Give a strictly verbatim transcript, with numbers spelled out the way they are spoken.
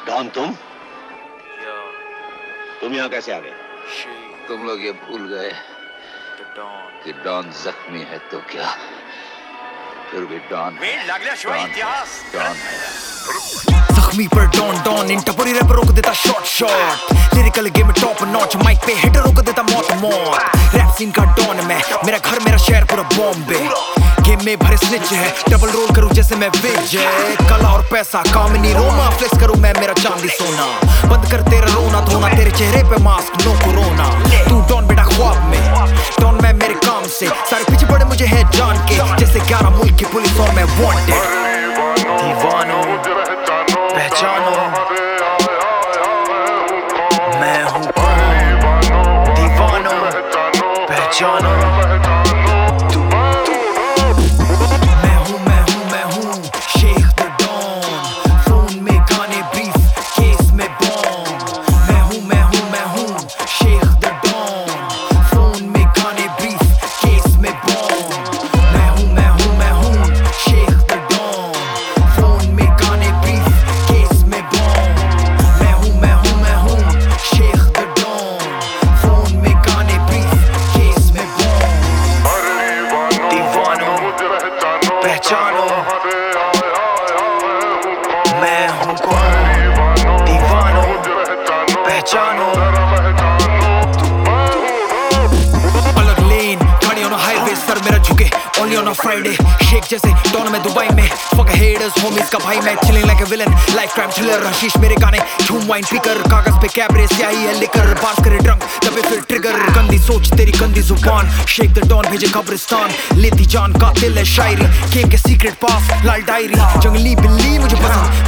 Don तुम तुम यहाँ कैसे आ गए? तुम लोग ये भूल गए कि डॉन जख्मी है तो क्या, फिर भी डॉन डॉन डॉन है। जख्मी पर डॉन डॉन इन टपोरी रैप रोक देता shot shot, lyrical game top notch, mic पे हिट रोक देता मौत मौत। रैप सीन का डॉन मैं, मेरा घर मेरा शहर पूरा बॉम्बे, गेम में भरे स्निच है, डबल रोल करूं जैसे मैं विजय। कला और पैसा काम नहीं रोमा, फ्लेक्स करूं मैं मेरा चांदी सोना, बंद कर तेरा रोना धोना, तेरे चेहरे पे मास्क नो कोरोना। तू डॉन बेटा ख्वाब में, डॉन मैं मेरे काम से, सारे पीछे पड़े मुझे है जान के, जैसे ग्यारह मुल्क की पुलिस और मैं वांटेड। दीवानो पहचानो मैं हूँ कौन, दीवानो पहचानो पहचानो मैं हूँ कौन, दीवानो पहचानो। अलग लेन गाड़ी ऑन हाईवे, सर मेरा झुके ओनली ऑन अ फ्राइडे, शेख जैसे डॉन में दुबई में, फक हेडर्स होमीज का भाई मैं, chilling like a villain life crime thriller. हशीश मेरे गाने झूम वाइन पीकर, कागज पे कैबरे स्याही है लिकर, पास करे ड्रंक तबे फिर ट्रिगर, गंदी सोच तेरी गंदी जुबान, शेख द डॉन भेजे कब्रिस्तान, लेती जान कातिल है शायरी, गेम के सीक्रेट पास लाल डायरी, जंगली बिल्ली मुझे पसंद